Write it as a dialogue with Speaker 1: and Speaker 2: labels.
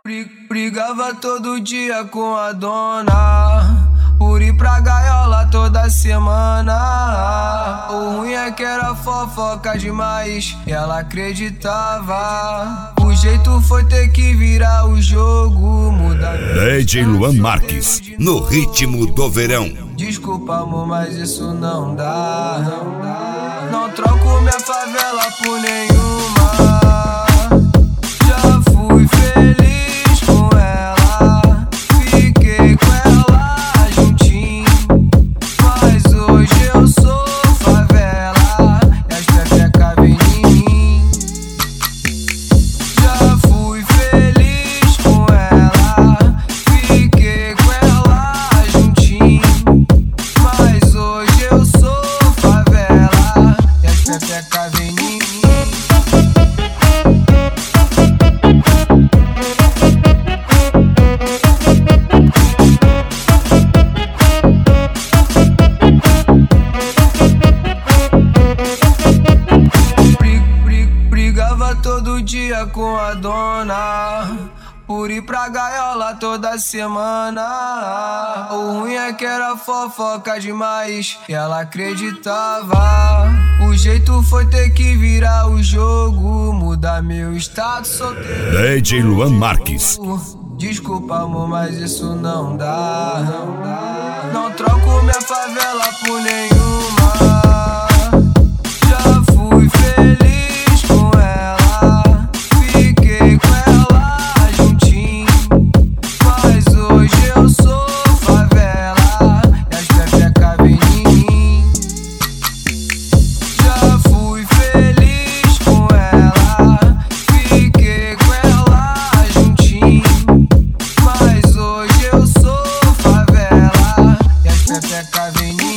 Speaker 1: Brigava todo dia com a dona por ir pra gaiola toda semana. O ruim é que era fofoca demais, ela acreditava. O jeito foi ter que virar o jogo, mudar.
Speaker 2: DJ Luan Marques, no ritmo do verão.
Speaker 1: Desculpa, amor, mas isso não dá. Não troco minha favela por nenhuma. Já fui feliz com ela, fiquei com ela juntinho, mas hoje eu sou favela e as pepeca vem em mim. Já fui feliz com ela, fiquei com ela juntinho, mas hoje eu sou favela e as pepeca vem em mim. Brigava todo dia com a dona por ir pra gaiola toda semana. O ruim é que era fofoca demais, e ela acreditava. O jeito foi ter que virar o jogo, mudar meu status solteiro.
Speaker 2: DJ Luan Marques.
Speaker 1: Desculpa, amor, mas isso não dá. Não troco minha favela por nenhuma. Já fui feliz com ela, fiquei com ela juntinho, mas hoje eu sou favela e as pepeca vem em mim. Já fui feliz com ela, fiquei com ela juntinho, mas hoje eu sou favela e as pepeca vem em mim.